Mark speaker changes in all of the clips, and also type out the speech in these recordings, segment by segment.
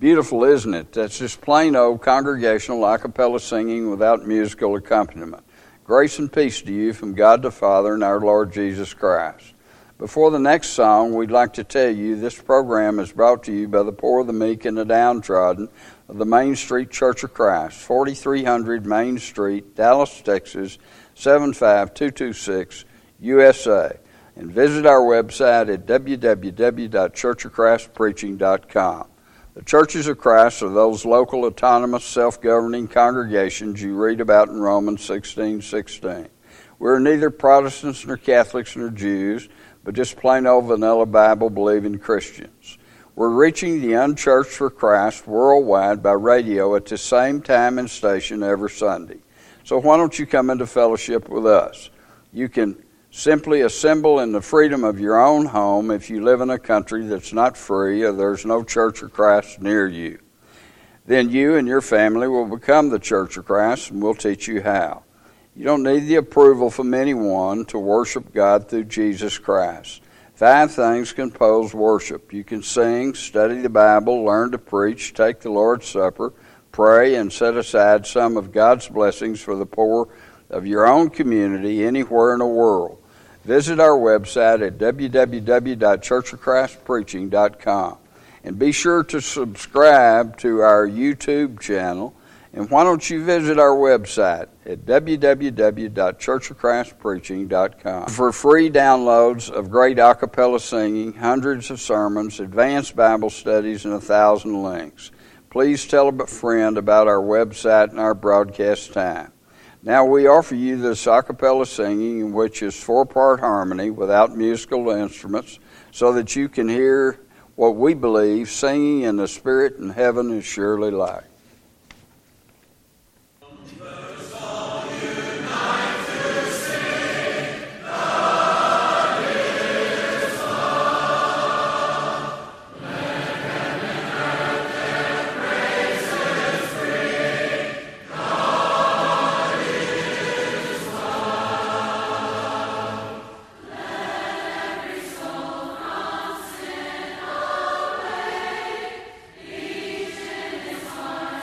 Speaker 1: Beautiful, isn't it? That's just plain old congregational a cappella singing without musical accompaniment. Grace and peace to you from God the Father and our Lord Jesus Christ. Before the next song, we'd like to tell you this program is brought to you by the poor, the meek, and the downtrodden of the Main Street Church of Christ, 4300 Main Street, Dallas, Texas, 75226, USA. And visit our website at www.churchofchristpreaching.com. The Churches of Christ are those local, autonomous, self-governing congregations you read about in Romans 16:16. We're neither Protestants nor Catholics nor Jews, but just plain old vanilla Bible-believing Christians. We're reaching the unchurched for Christ worldwide by radio at the same time and station every Sunday. So why don't you come into fellowship with us? You can simply assemble in the freedom of your own home if you live in a country that's not free or there's no Church of Christ near you. Then you and your family will become the Church of Christ, and we'll teach you how. You don't need the approval from anyone to worship God through Jesus Christ. 5 things compose worship. You can sing, study the Bible, learn to preach, take the Lord's Supper, pray, and set aside some of God's blessings for the poor of your own community anywhere in the world. Visit our website at www.churchofchristpreaching.com. And be sure to subscribe to our YouTube channel. And why don't you visit our website at www.churchofchristpreaching.com for free downloads of great a cappella singing, hundreds of sermons, advanced Bible studies, and 1,000 links. Please tell a friend about our website and our broadcast time. Now we offer you this a cappella singing, which is 4-part harmony without musical instruments, so that you can hear what we believe singing in the Spirit in heaven is surely like.
Speaker 2: Each in his heart.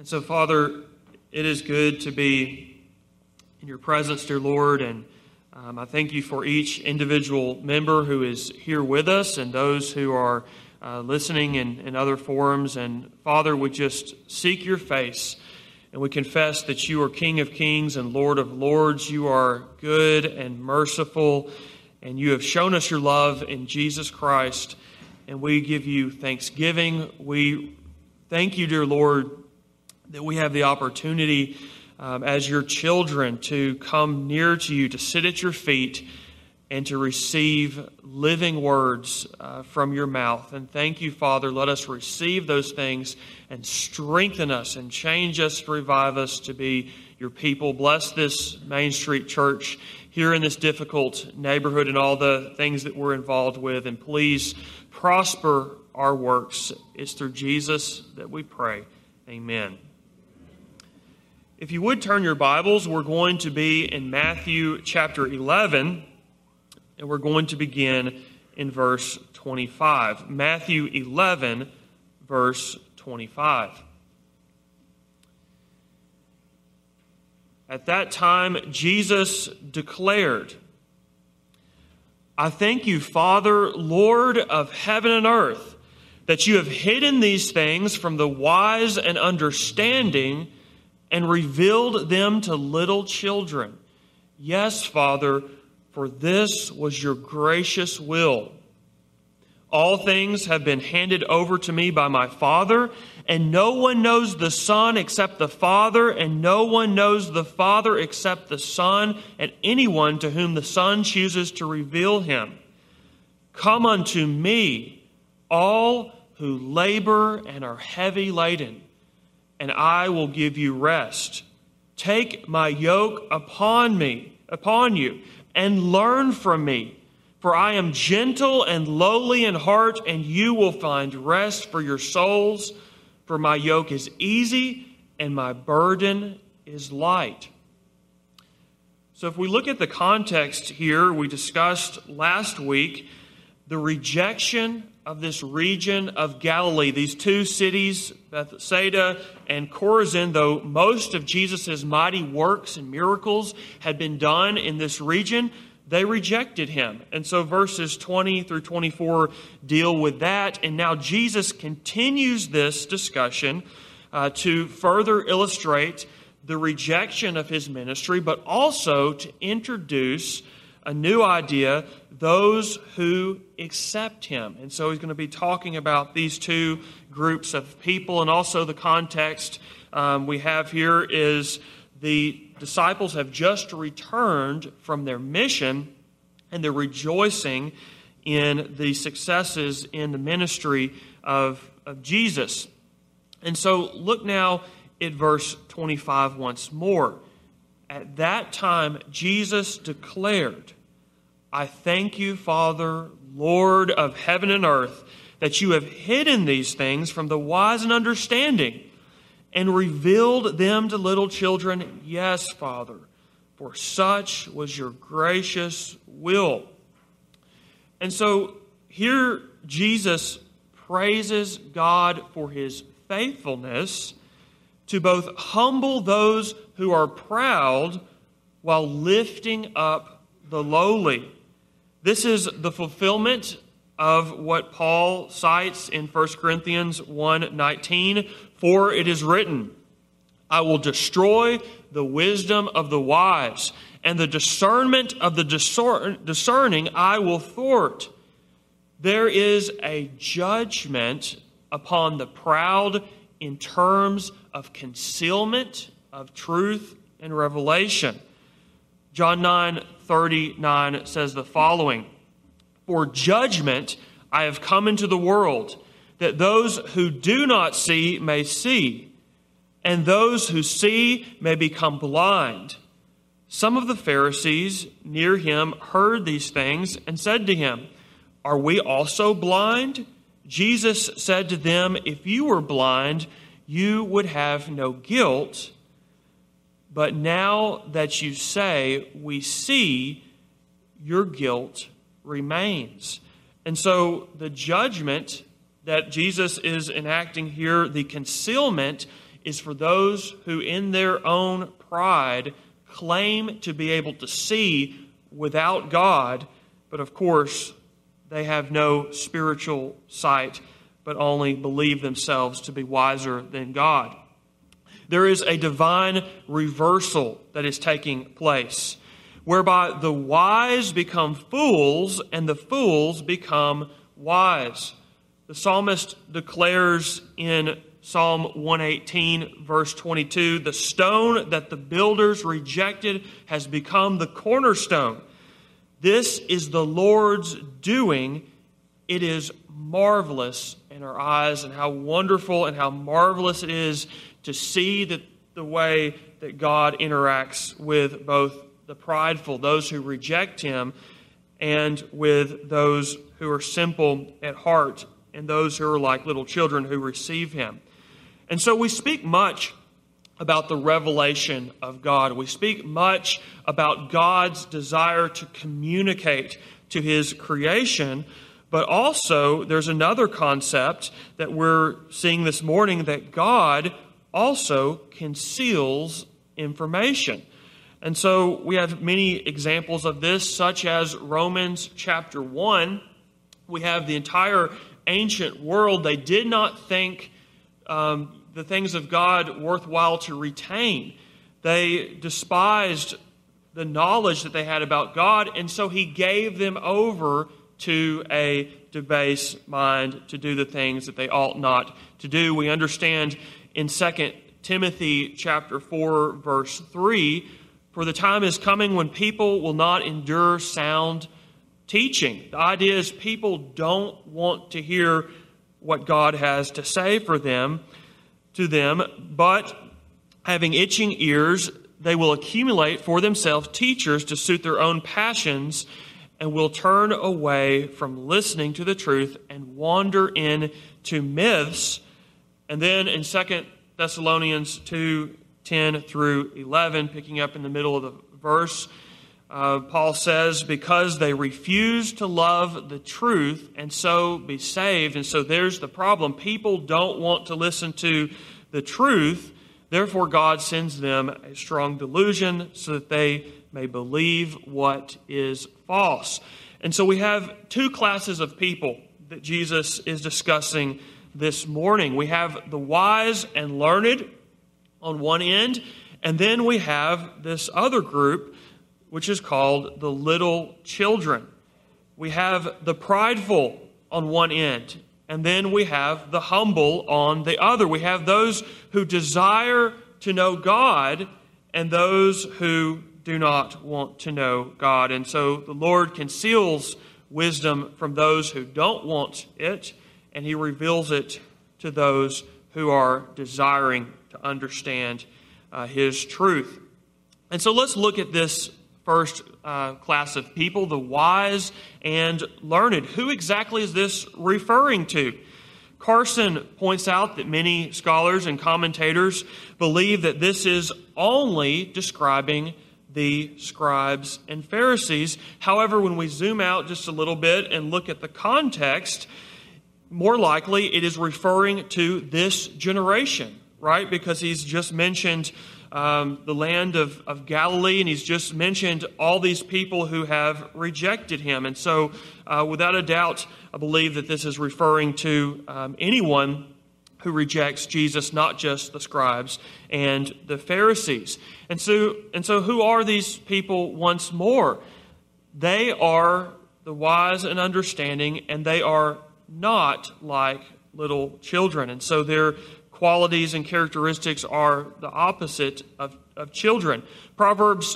Speaker 2: So, Father, it is good to be in your presence, dear Lord, and I thank you for each individual member who is here with us and those who are listening in other forums. And Father, we just seek your face, and we confess that you are King of kings and Lord of lords. You are good and merciful, and you have shown us your love in Jesus Christ, and we give you thanksgiving. We thank you, dear Lord, that we have the opportunity as your children to come near to you, to sit at your feet, and to receive living words from your mouth. And thank you, Father. Let us receive those things and strengthen us and change us, revive us to be your people. Bless this Main Street Church here in this difficult neighborhood and all the things that we're involved with. And please prosper our works. It's through Jesus that we pray. Amen. If you would turn your Bibles, we're going to be in Matthew chapter 11, and we're going to begin in verse 25. Matthew 11, verse 25. At that time, Jesus declared, "I thank you, Father, Lord of heaven and earth, that you have hidden these things from the wise and understanding and revealed them to little children. Yes, Father, for this was your gracious will. All things have been handed over to me by my Father, and no one knows the Son except the Father, and no one knows the Father except the Son, and anyone to whom the Son chooses to reveal him. Come unto me, all who labor and are heavy laden, and I will give you rest. Take my yoke upon you, and learn from me. For I am gentle and lowly in heart, and you will find rest for your souls. For my yoke is easy, and my burden is light." So if we look at the context here, we discussed last week the rejection of this region of Galilee, these two cities, Bethsaida and Chorazin. Though most of Jesus' mighty works and miracles had been done in this region, they rejected him. And so verses 20 through 24 deal with that. And now Jesus continues this discussion to further illustrate the rejection of his ministry, but also to introduce a new idea, those who accept him. And so he's going to be talking about these two groups of people. And also the context we have here is the disciples have just returned from their mission, and they're rejoicing in the successes in the ministry of Jesus. And so look now at verse 25 once more. At that time, Jesus declared, "I thank you, Father, Lord of heaven and earth, that you have hidden these things from the wise and understanding and revealed them to little children. Yes, Father, for such was your gracious will." And so here Jesus praises God for his faithfulness to both humble those who are proud while lifting up the lowly. This is the fulfillment of what Paul cites in 1 Corinthians 1:19. "For it is written, I will destroy the wisdom of the wise, and the discernment of the discerning I will thwart." There is a judgment upon the proud in terms of concealment of truth and revelation. John 9:39 says the following, "For judgment I have come into the world, that those who do not see may see, and those who see may become blind." Some of the Pharisees near him heard these things and said to him, "Are we also blind?" Jesus said to them, "If you were blind, you would have no guilt. But now that you say, 'We see,' your guilt remains." And so the judgment that Jesus is enacting here, the concealment, is for those who in their own pride claim to be able to see without God, but of course they have no spiritual sight, but only believe themselves to be wiser than God. There is a divine reversal that is taking place, whereby the wise become fools and the fools become wise. The psalmist declares in Psalm 118, verse 22, "The stone that the builders rejected has become the cornerstone. This is the Lord's doing. It is marvelous in our eyes," and how wonderful and how marvelous it is to see that the way that God interacts with both the prideful, those who reject Him, and with those who are simple at heart, and those who are like little children who receive Him. And so we speak much about the revelation of God. We speak much about God's desire to communicate to His creation, but also there's another concept that we're seeing this morning, that God also conceals information. And so we have many examples of this, such as Romans chapter 1. We have the entire ancient world. They did not think the things of God worthwhile to retain. They despised the knowledge that they had about God, and so He gave them over to a debased mind to do the things that they ought not to do. We understand in 2 Timothy chapter 4, verse 3, "For the time is coming when people will not endure sound teaching." The idea is people don't want to hear what God has to say to them, but having itching ears, they will accumulate for themselves teachers to suit their own passions, and will turn away from listening to the truth and wander into myths. And then in 2 Thessalonians 2:10 through 11, picking up in the middle of the verse, Paul says, "Because they refuse to love the truth and so be saved." And so there's the problem. People don't want to listen to the truth. Therefore, God sends them a strong delusion so that they may believe what is false. And so we have two classes of people that Jesus is discussing this morning. We have the wise and learned on one end, and then we have this other group, which is called the little children. We have the prideful on one end, and then we have the humble on the other. We have those who desire to know God and those who do not want to know God. And so the Lord conceals wisdom from those who don't want it, and He reveals it to those who are desiring to understand His truth. And so let's look at this first class of people, the wise and learned. Who exactly is this referring to? Carson points out that many scholars and commentators believe that this is only describing the scribes and Pharisees. However, when we zoom out just a little bit and look at the context, more likely it is referring to this generation, right? Because he's just mentioned the land of Galilee, and he's just mentioned all these people who have rejected Him. And so, without a doubt, I believe that this is referring to anyone who rejects Jesus, not just the scribes and the Pharisees. And so who are these people once more? They are the wise and understanding, and they are not like little children. And so their qualities and characteristics are the opposite of children. Proverbs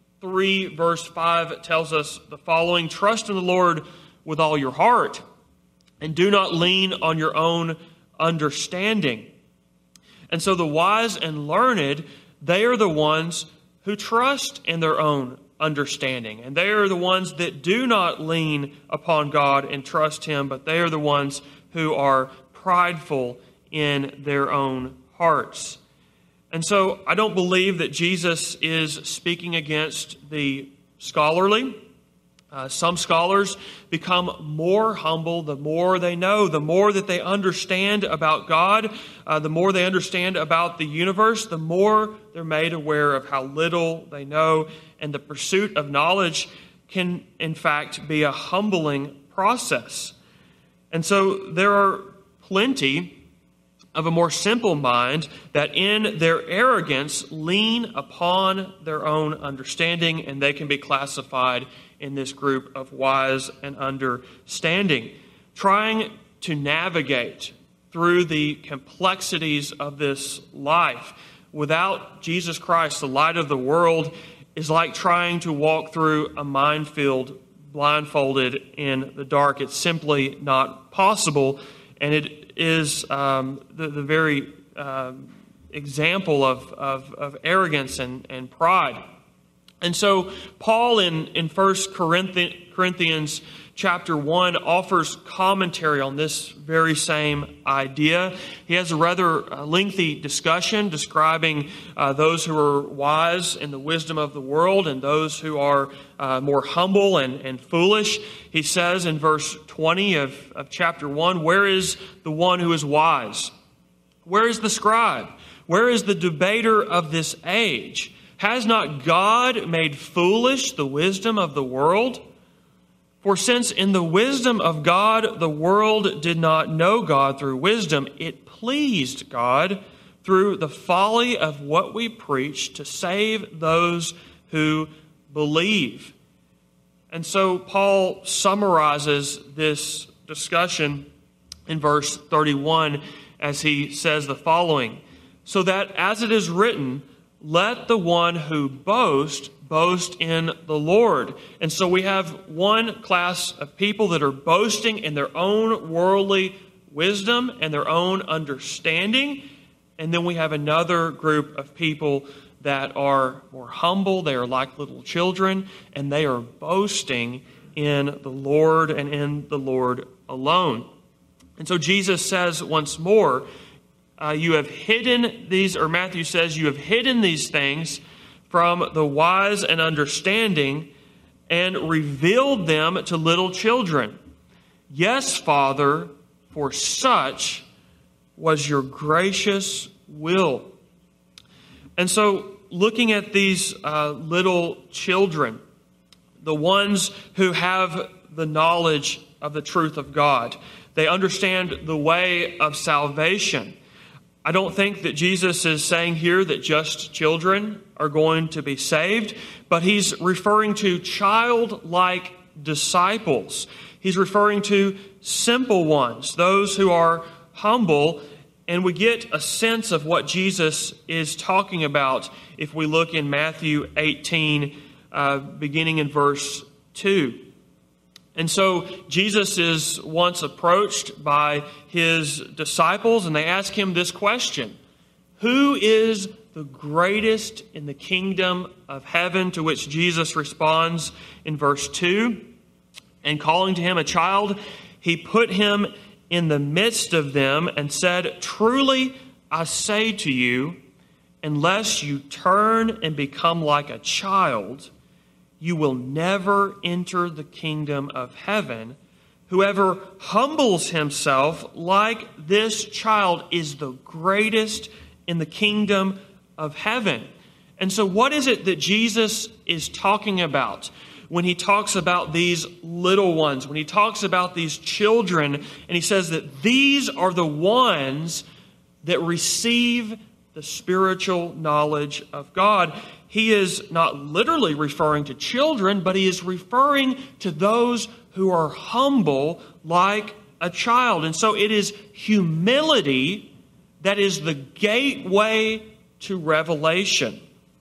Speaker 2: 3, verse 5 tells us the following: "Trust in the Lord with all your heart, and do not lean on your own understanding." And so the wise and learned, they are the ones who trust in their own understanding. And they are the ones that do not lean upon God and trust Him, but they are the ones who are prideful in their own hearts. And so I don't believe that Jesus is speaking against the scholarly Some scholars become more humble the more they know, the more that they understand about God, the more they understand about the universe, the more they're made aware of how little they know. And the pursuit of knowledge can, in fact, be a humbling process. And so there are plenty of a more simple mind that in their arrogance lean upon their own understanding, and they can be classified in this group of wise and understanding, trying to navigate through the complexities of this life. Without Jesus Christ, the light of the world, is like trying to walk through a minefield blindfolded in the dark. It's simply not possible, and it is the very example of arrogance and pride. And so Paul in 1 Corinthians chapter 1 offers commentary on this very same idea. He has a rather lengthy discussion describing those who are wise in the wisdom of the world and those who are more humble and foolish. He says in verse 20 of chapter 1, "Where is the one who is wise? Where is the scribe? Where is the debater of this age? Has not God made foolish the wisdom of the world? For since in the wisdom of God the world did not know God through wisdom, it pleased God through the folly of what we preach to save those who believe." And so Paul summarizes this discussion in verse 31 as he says the following: "So that as it is written, let the one who boast in the Lord." And so we have one class of people that are boasting in their own worldly wisdom and their own understanding. And then we have another group of people that are more humble. They are like little children, and they are boasting in the Lord and in the Lord alone. And so Jesus says once more, you have hidden these, or Matthew says, you have hidden these things from the wise and understanding and revealed them to little children. Yes, Father, for such was your gracious will. And so looking at these little children, the ones who have the knowledge of the truth of God, they understand the way of salvation. I don't think that Jesus is saying here that just children are going to be saved, but he's referring to childlike disciples. He's referring to simple ones, those who are humble, and we get a sense of what Jesus is talking about if we look in Matthew 18, beginning in verse 2. And so Jesus is once approached by his disciples, and they ask him this question: who is the greatest in the kingdom of heaven? To which Jesus responds in verse 2, and calling to him a child, he put him in the midst of them and said, "Truly I say to you, unless you turn and become like a child, you will never enter the kingdom of heaven. Whoever humbles himself like this child is the greatest in the kingdom of heaven." And so what is it that Jesus is talking about when he talks about these little ones, when he talks about these children, and he says that these are the ones that receive the spiritual knowledge of God? He is not literally referring to children, but he is referring to those who are humble like a child. And so it is humility that is the gateway to revelation.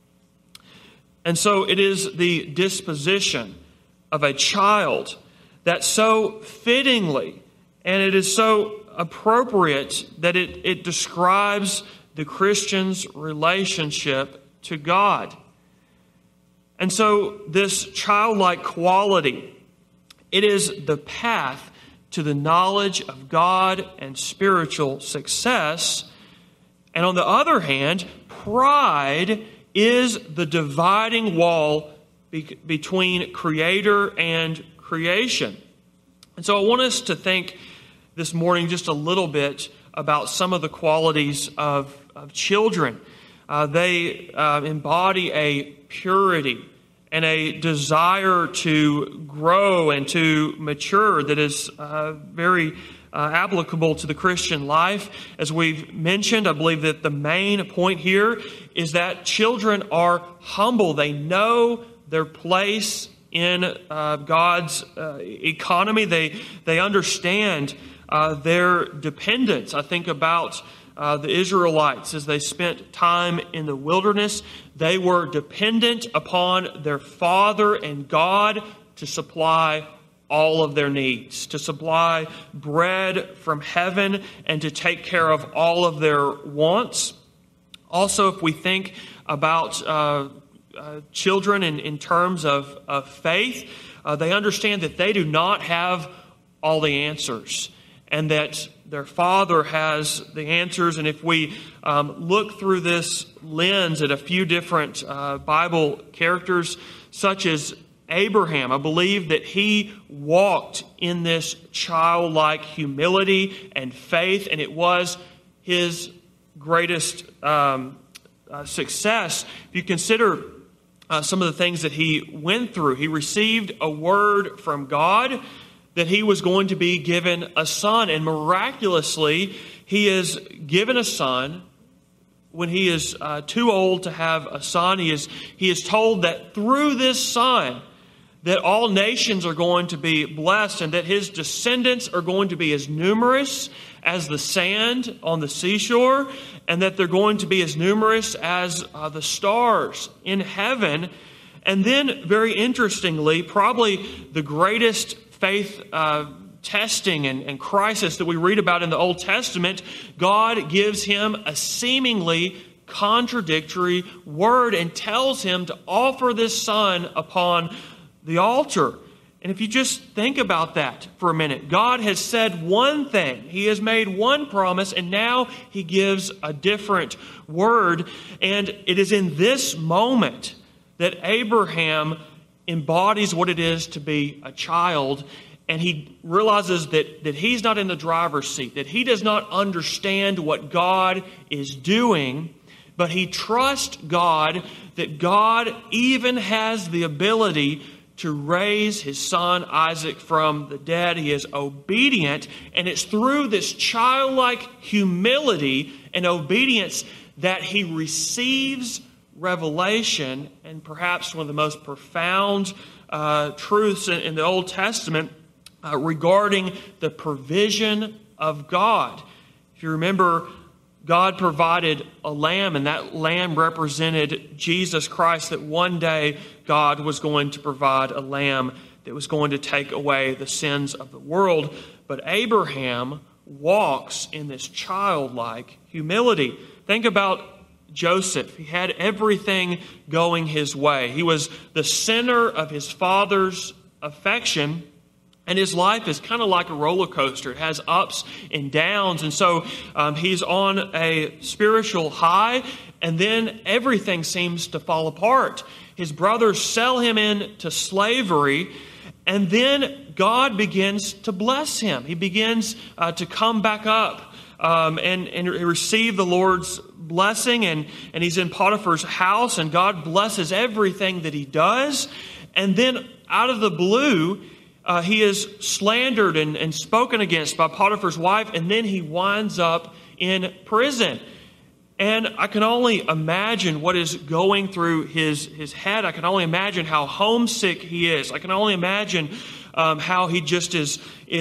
Speaker 2: And so it is the disposition of a child that so fittingly, and it is so appropriate that it describes the Christian's relationship to God. And so this childlike quality, it is the path to the knowledge of God and spiritual success. And on the other hand, pride is the dividing wall between Creator and creation. And so I want us to think this morning just a little bit about some of the qualities of children. They embody a purity and a desire to grow and to mature that is very applicable to the Christian life. As we've mentioned, I believe that the main point here is that children are humble. They know their place in God's economy. They understand their dependence. I think about the Israelites as they spent time in the wilderness. They were dependent upon their Father and God to supply all of their needs, to supply bread from heaven and to take care of all of their wants. Also, if we think about children in terms of faith, they understand that they do not have all the answers and that their Father has the answers. And if we look through this lens at a few different Bible characters, such as Abraham, I believe that he walked in this childlike humility and faith, and it was his greatest success. If you consider some of the things that he went through, he received a word from God that he was going to be given a son, and miraculously he is given a son. When he is too old to have a son, he is told that through this son that all nations are going to be blessed and that his descendants are going to be as numerous as the sand on the seashore, and that they're going to be as numerous as the stars in heaven. And then, very interestingly, probably the greatest faith testing and crisis that we read about in the Old Testament, God gives him a seemingly contradictory word and tells him to offer this son upon the altar. And if you just think about that for a minute, God has said one thing, he has made one promise, and now he gives a different word. And it is in this moment that Abraham embodies what it is to be a child, and he realizes that he's not in the driver's seat, that he does not understand what God is doing, but he trusts God, that God even has the ability to raise his son Isaac from the dead. He is obedient, and it's through this childlike humility and obedience that he receives revelation, and perhaps one of the most profound truths in the Old Testament regarding the provision of God. If you remember, God provided a lamb, and that lamb represented Jesus Christ, that one day God was going to provide a lamb that was going to take away the sins of the world. But Abraham walks in this childlike humility. Think about Joseph. He had everything going his way. He was the center of his father's affection. And his life is kind of like a roller coaster. It has ups and downs. And so he's on a spiritual high, and then everything seems to fall apart. His brothers sell him into slavery, and then God begins to bless him. He begins to come back up and receive the Lord's blessing. And he's in Potiphar's house, and God blesses everything that he does. And then out of the blue, he is slandered and spoken against by Potiphar's wife, and then he winds up in prison. And I can only imagine what is going through his head. I can only imagine how homesick he is. I can only imagine how he just is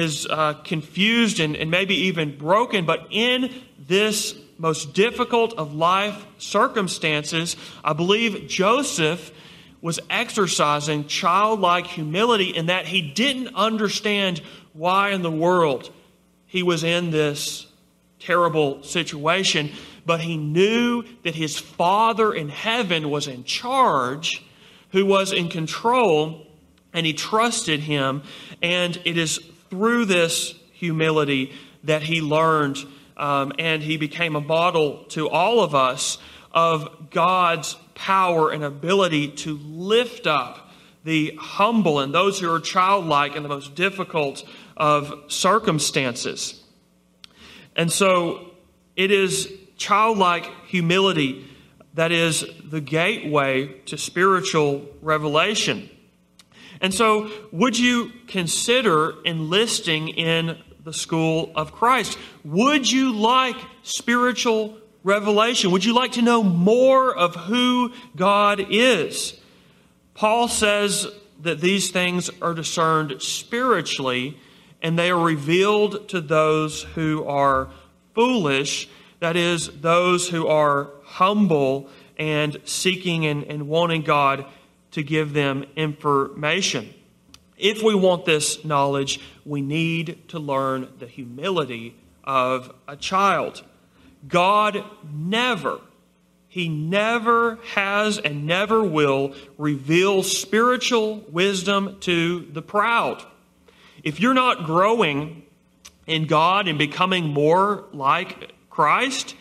Speaker 2: confused and maybe even broken. But in this most difficult of life circumstances, I believe Joseph was exercising childlike humility in that he didn't understand why in the world he was in this terrible situation, but he knew that his Father in heaven was in charge, who was in control, and he trusted him. And it is through this humility that he learned, and he became a model to all of us of God's power and ability to lift up the humble and those who are childlike in the most difficult of circumstances. And so it is childlike humility that is the gateway to spiritual revelation. And so would you consider enlisting in the school of Christ? Would you like spiritual revelation? Would you like to know more of who God is? Paul says that these things are discerned spiritually, and they are revealed to those who are foolish, that is, those who are humble and seeking and wanting God to give them information. If we want this knowledge, we need to learn the humility of a child. God He never has and never will reveal spiritual wisdom to the proud. If you're not growing in God and becoming more like Christ,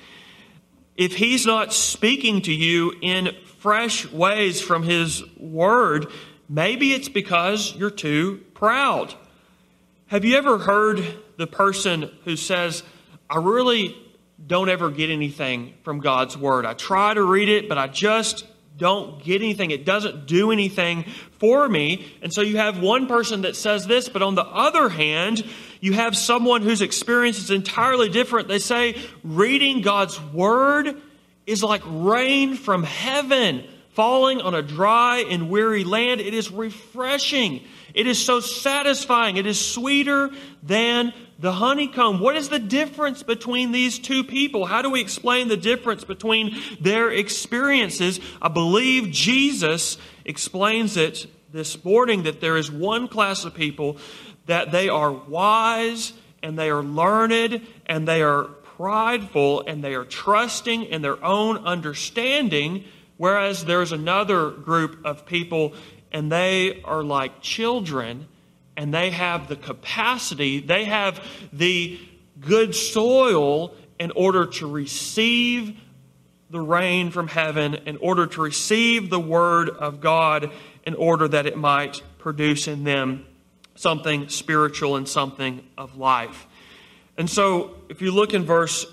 Speaker 2: if He's not speaking to you in fresh ways from His Word, maybe it's because you're too proud. Have you ever heard the person who says, I really don't ever get anything from God's Word. I try to read it, but I just don't get anything. It doesn't do anything for me. And so you have one person that says this, but on the other hand, you have someone whose experience is entirely different. They say reading God's Word is like rain from heaven falling on a dry and weary land. It is refreshing. It is so satisfying. It is sweeter than the honeycomb. What is the difference between these two people? How do we explain the difference between their experiences? I believe Jesus explains it this morning, that there is one class of people that they are wise and they are learned and they are prideful and they are trusting in their own understanding, whereas there's another group of people and they are like children, and they have the capacity, they have the good soil in order to receive the rain from heaven, in order to receive the Word of God, in order that it might produce in them something spiritual and something of life. And so, if you look in verse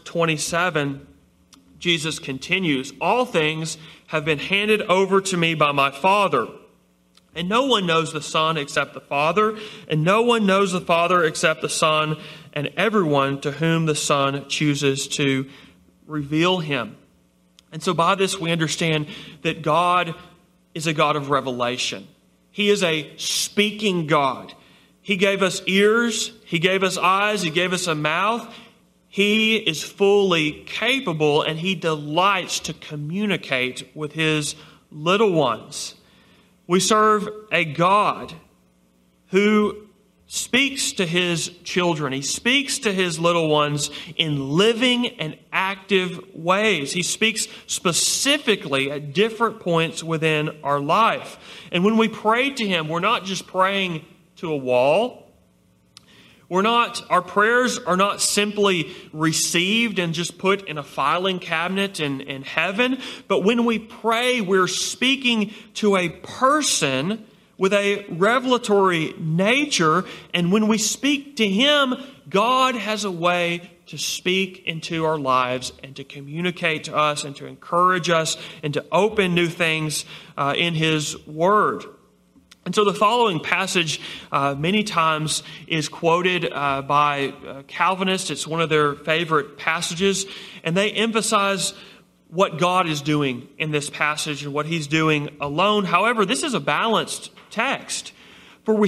Speaker 2: 27, Jesus continues, all things have been handed over to me by my Father. And no one knows the Son except the Father, and no one knows the Father except the Son, and everyone to whom the Son chooses to reveal Him. And so by this we understand that God is a God of revelation. He is a speaking God. He gave us ears, He gave us eyes, He gave us a mouth. He is fully capable, and He delights to communicate with His little ones. We serve a God who speaks to His children. He speaks to His little ones in living and active ways. He speaks specifically at different points within our life. And when we pray to Him, we're not just praying to a wall. Our prayers are not simply received and just put in a filing cabinet in heaven. But when we pray, we're speaking to a person with a revelatory nature. And when we speak to Him, God has a way to speak into our lives and to communicate to us and to encourage us and to open new things in His Word. And so the following passage many times is quoted by Calvinists. It's one of their favorite passages. And they emphasize what God is doing in this passage and what He's doing alone. However, this is a balanced text. For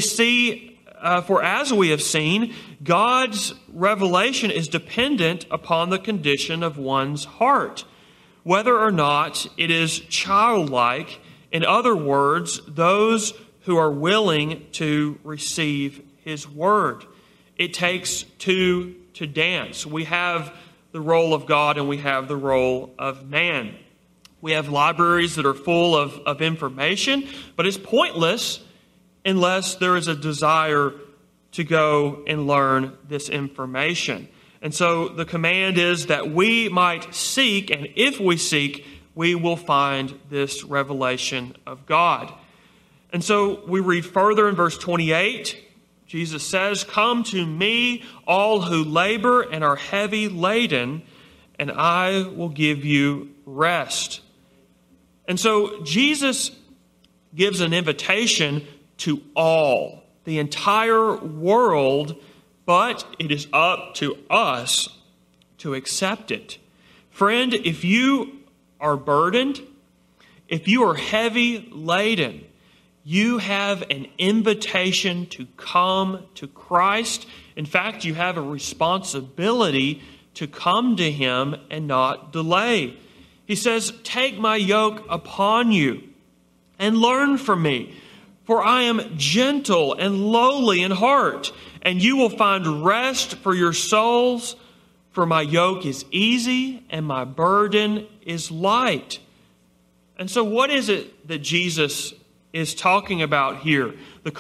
Speaker 2: as we have seen, God's revelation is dependent upon the condition of one's heart, whether or not it is childlike. In other words, those who are willing to receive His Word. It takes two to dance. We have the role of God and we have the role of man. We have libraries that are full of information, but it's pointless unless there is a desire to go and learn this information. And so the command is that we might seek, and if we seek, we will find this revelation of God. And so we read further in verse 28. Jesus says, "Come to me, all who labor and are heavy laden, and I will give you rest." And so Jesus gives an invitation to all, the entire world, but it is up to us to accept it. Friend, if you are burdened, if you are heavy laden, you have an invitation to come to Christ. In fact, you have a responsibility to come to Him and not delay. He says, "Take my yoke upon you and learn from me, for I am gentle and lowly in heart, and you will find rest for your souls. For my yoke is easy and my burden is light." And so what is it that Jesus is talking about here? The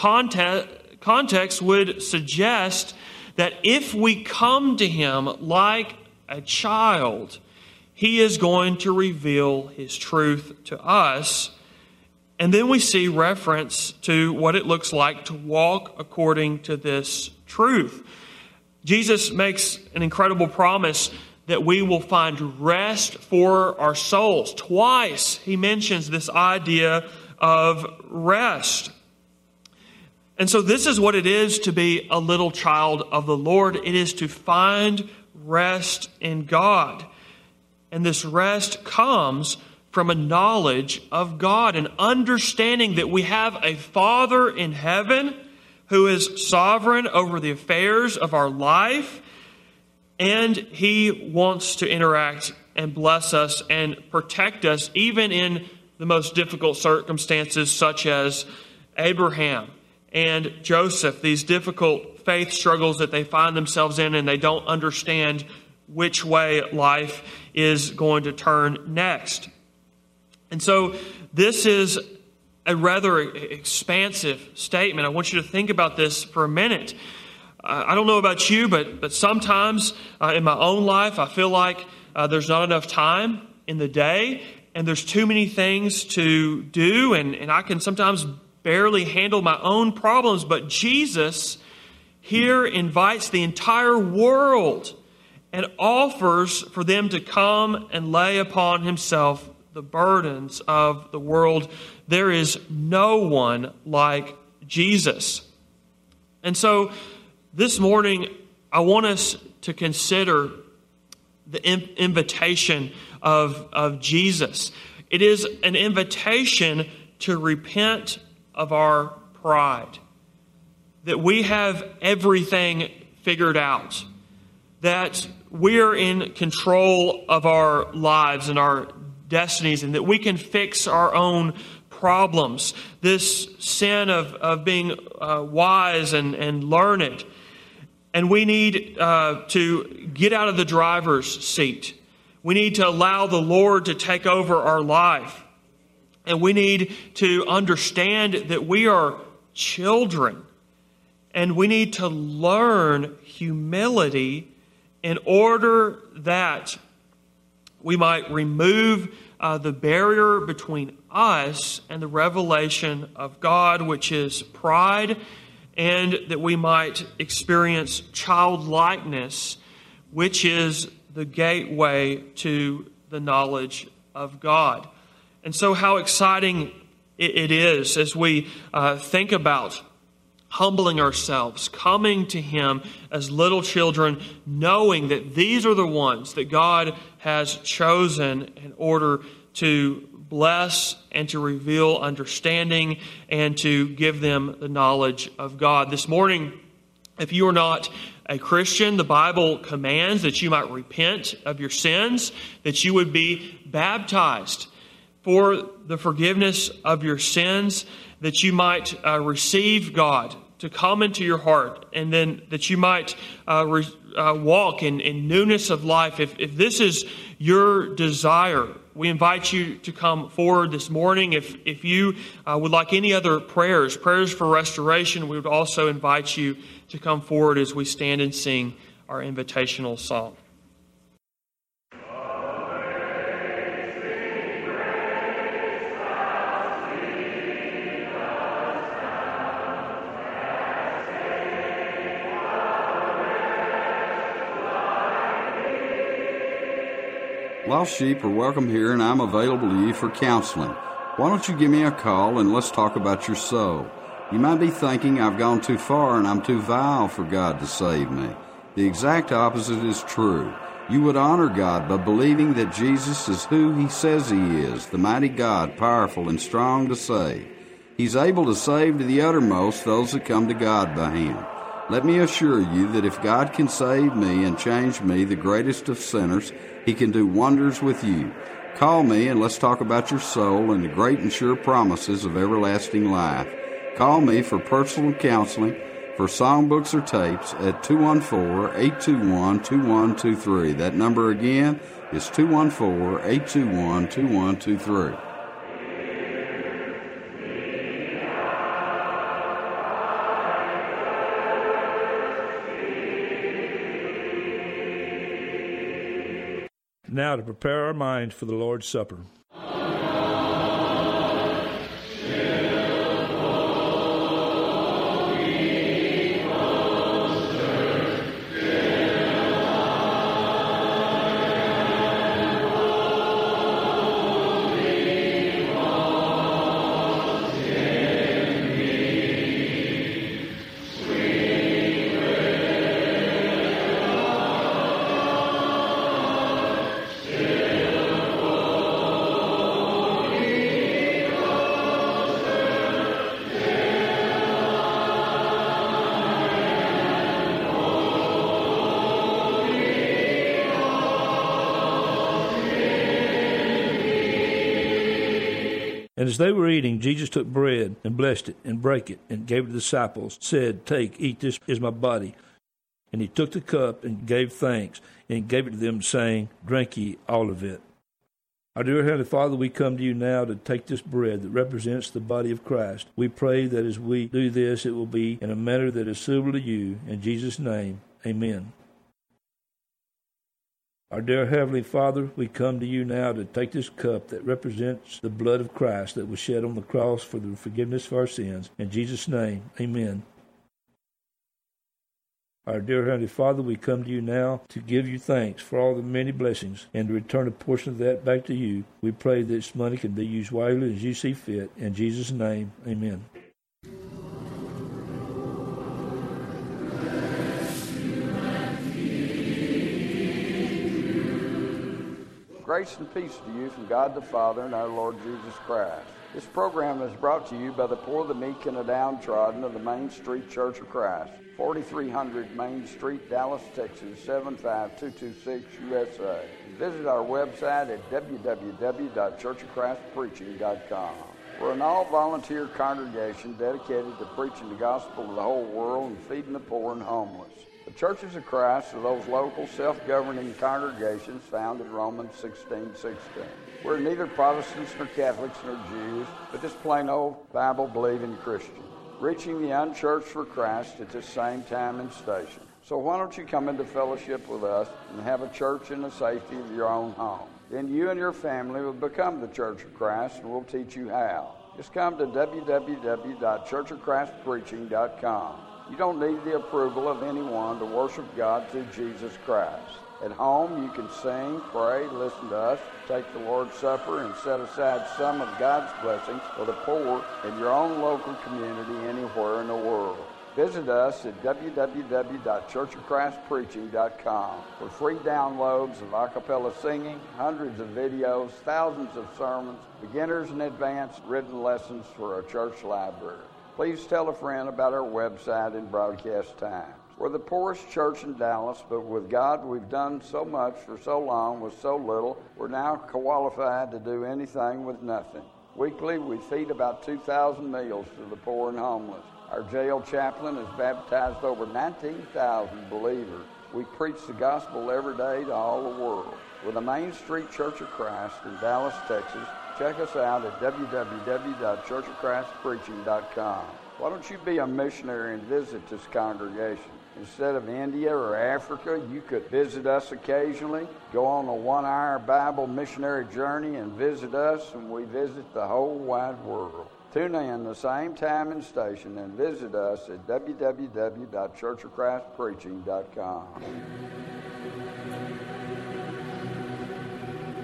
Speaker 2: context would suggest that if we come to Him like a child, He is going to reveal His truth to us. And then we see reference to what it looks like to walk according to this truth. Jesus makes an incredible promise that we will find rest for our souls. Twice He mentions this idea of rest. And so this is what it is to be a little child of the Lord. It is to find rest in God. And this rest comes from a knowledge of God, an understanding that we have a Father in heaven who is sovereign over the affairs of our life, and He wants to interact and bless us and protect us even in the most difficult circumstances, such as Abraham and Joseph, these difficult faith struggles that they find themselves in, and they don't understand which way life is going to turn next. And so this is a rather expansive statement. I want you to think about this for a minute. I don't know about you, but sometimes in my own life, I feel like there's not enough time in the day, and there's too many things to do, and I can sometimes barely handle my own problems. But Jesus here invites the entire world and offers for them to come and lay upon Himself the burdens of the world. There is no one like Jesus. And so this morning, I want us to consider the invitation of Jesus. It is an invitation to repent of our pride, that we have everything figured out, that we're in control of our lives and our destinies, and that we can fix our own problems. This sin of being wise and learned. And we need to get out of the driver's seat. We need to allow the Lord to take over our life. And we need to understand that we are children. And we need to learn humility in order that we might remove the barrier between us and the revelation of God, which is pride, and that we might experience childlikeness, which is the gateway to the knowledge of God. And so how exciting it is as we think about humbling ourselves, coming to Him as little children, knowing that these are the ones that God has chosen in order to bless and to reveal understanding and to give them the knowledge of God. This morning, if you are not a Christian, the Bible commands that you might repent of your sins, that you would be baptized for the forgiveness of your sins, that you might receive God to come into your heart, and then that you might walk in newness of life. If this is your desire, we invite you to come forward this morning. If you would like any other prayers for restoration, we would also invite you to come forward as we stand and sing our invitational song.
Speaker 1: Lost sheep are welcome here, and I'm available to you for counseling. Why don't you give me a call and let's talk about your soul? You might be thinking I've gone too far and I'm too vile for God to save me. The exact opposite is true. You would honor God by believing that Jesus is who He says He is, the mighty God, powerful and strong to save. He's able to save to the uttermost those that come to God by Him. Let me assure you that if God can save me and change me, the greatest of sinners, He can do wonders with you. Call me and let's talk about your soul and the great and sure promises of everlasting life. Call me for personal counseling, for songbooks or tapes at 214-821-2123. That number again is 214-821-2123.
Speaker 3: Now to prepare our minds for the Lord's Supper. And as they were eating, Jesus took bread and blessed it and brake it and gave it to the disciples, said, "Take, eat, this is my body." And He took the cup and gave thanks and gave it to them, saying, "Drink ye all of it." Our dear Heavenly Father, we come to you now to take this bread that represents the body of Christ. We pray that as we do this, it will be in a manner that is suitable to you. In Jesus' name, amen. Our dear Heavenly Father, we come to you now to take this cup that represents the blood of Christ that was shed on the cross for the forgiveness of our sins. In Jesus' name, amen. Our dear Heavenly Father, we come to you now to give you thanks for all the many blessings and to return a portion of that back to you. We pray that this money can be used wisely as you see fit. In Jesus' name, amen.
Speaker 1: Grace and peace to you from God the Father and our Lord Jesus Christ. This program is brought to you by the poor, the meek, and the downtrodden of the Main Street Church of Christ, 4300 Main Street, Dallas, Texas, 75226 USA. Visit our website at www.churchofchristpreaching.com. We're an all-volunteer congregation dedicated to preaching the gospel to the whole world and feeding the poor and homeless. The Churches of Christ are those local self-governing congregations found in Romans 16:16. We're neither Protestants nor Catholics nor Jews, but just plain old Bible-believing Christians, reaching the unchurched for Christ at this same time and station. So why don't you come into fellowship with us and have a church in the safety of your own home? Then you and your family will become the Church of Christ, and we'll teach you how. Just come to www.churchofchristpreaching.com. You don't need the approval of anyone to worship God through Jesus Christ. At home, you can sing, pray, listen to us, take the Lord's Supper, and set aside some of God's blessings for the poor in your own local community anywhere in the world. Visit us at www.churchofchristpreaching.com for free downloads of a cappella singing, hundreds of videos, thousands of sermons, beginners and advanced written lessons for a church library. Please tell a friend about our website and broadcast times. We're the poorest church in Dallas, but with God we've done so much for so long with so little, we're now qualified to do anything with nothing. Weekly, we feed about 2,000 meals to the poor and homeless. Our jail chaplain has baptized over 19,000 believers. We preach the gospel every day to all the world. We're the Main Street Church of Christ in Dallas, Texas. Check us out at www.churchofchristpreaching.com. Why don't you be a missionary and visit this congregation? Instead of India or Africa, you could visit us occasionally, go on a 1-hour Bible missionary journey and visit us, and we visit the whole wide world. Tune in the same time and station and visit us at www.churchofchristpreaching.com.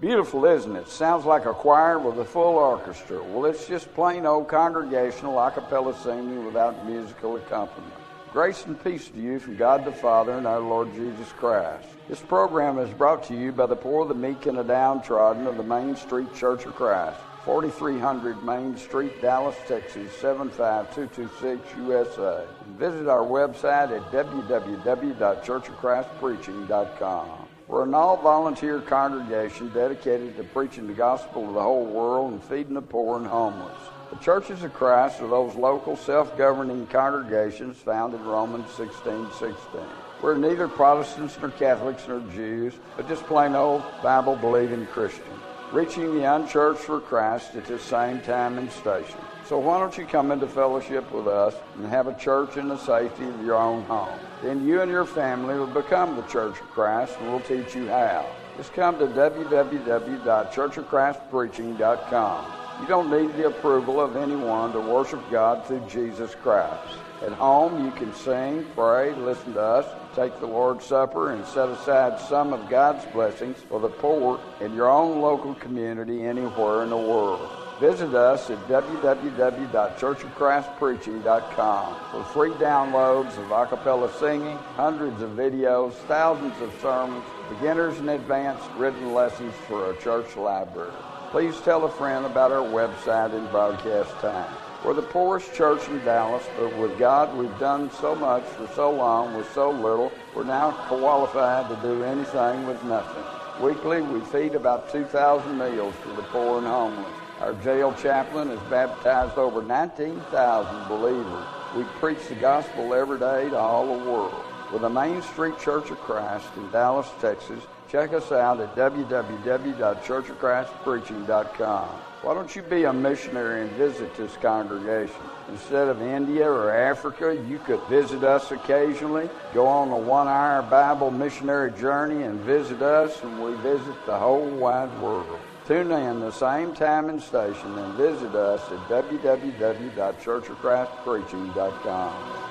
Speaker 1: Beautiful, isn't it? Sounds like a choir with a full orchestra. Well, it's just plain old congregational a cappella singing without musical accompaniment. Grace and peace to you from God the Father and our Lord Jesus Christ. This program is brought to you by the poor, the meek, and the downtrodden of the Main Street Church of Christ, 4300 Main Street, Dallas, Texas, 75226 USA. And visit our website at www.churchofchristpreaching.com. We're an all-volunteer congregation dedicated to preaching the gospel to the whole world and feeding the poor and homeless. The Churches of Christ are those local self-governing congregations found in Romans 16:16. We're neither Protestants nor Catholics nor Jews, but just plain old Bible-believing Christians, reaching the unchurched for Christ at the same time and station. So why don't you come into fellowship with us and have a church in the safety of your own home? Then you and your family will become the Church of Christ, and we'll teach you how. Just come to www.churchofchristpreaching.com. You don't need the approval of anyone to worship God through Jesus Christ. At home, you can sing, pray, listen to us, take the Lord's Supper, and set aside some of God's blessings for the poor in your own local community anywhere in the world. Visit us at www.churchofchristpreaching.com for free downloads of a cappella singing, hundreds of videos, thousands of sermons, beginners and advanced written lessons for a church library. Please tell a friend about our website and broadcast time. We're the poorest church in Dallas, but with God we've done so much for so long with so little, we're now qualified to do anything with nothing. Weekly, we feed about 2,000 meals for the poor and homeless. Our jail chaplain has baptized over 19,000 believers. We preach the gospel every day to all the world. With the Main Street Church of Christ in Dallas, Texas, check us out at www.churchofchristpreaching.com. Why don't you be a missionary and visit this congregation? Instead of India or Africa, you could visit us occasionally, go on a 1-hour Bible missionary journey and visit us, and we visit the whole wide world. Tune in the same time and station and visit us at www.churchofchristpreaching.com.